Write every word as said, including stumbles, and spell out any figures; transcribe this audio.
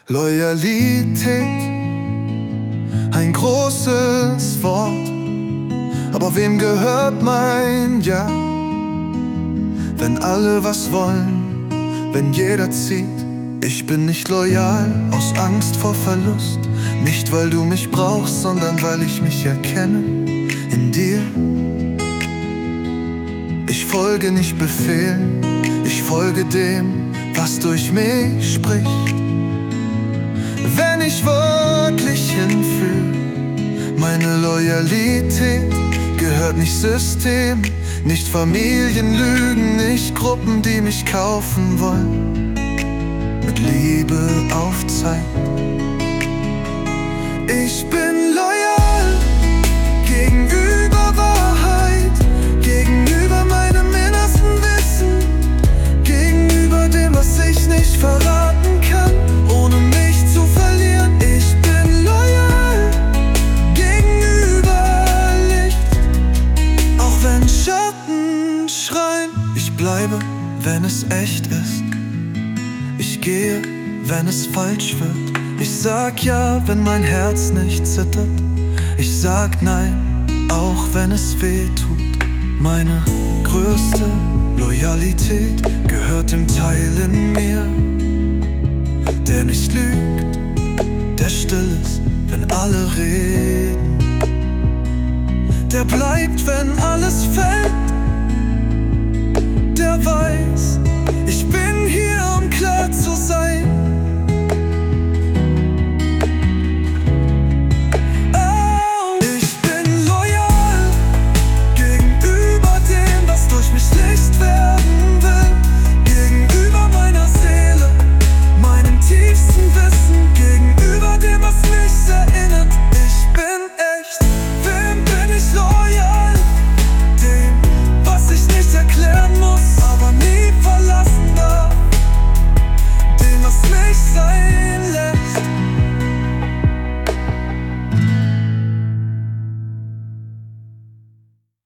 Loyalität, ein großes Wort, aber wem gehört mein Ja? Wenn alle was wollen, wenn jeder zieht. Ich bin nicht loyal aus Angst vor Verlust, nicht weil du mich brauchst, sondern weil ich mich erkenne in dir. Ich folge nicht Befehlen, ich folge dem, was durch mich spricht. Wenn ich wirklich hinfühl, meine Loyalität gehört nicht System, nicht Familienlügen, nicht Gruppen, die mich kaufen wollen, mit Liebe auf Zeit. Ich bin loyal gegenüber Wahrheit, gegenüber meinem innersten Wissen, gegenüber dem, was ich nicht verraten kann, ohne mich zu verlieren. Ich bin loyal gegenüber Licht, auch wenn Schatten schreien. Ich bleibe, wenn es echt ist. Ich gehe, wenn es falsch wird. Ich sag ja, wenn mein Herz nicht zittert. Ich sag nein, auch wenn es weh tut. Meine größte Loyalität gehört dem Teil in mir, der nicht lügt, der still ist, wenn alle reden, der bleibt, wenn alles fällt, der weiß, ich bin hier, um klar zu sein.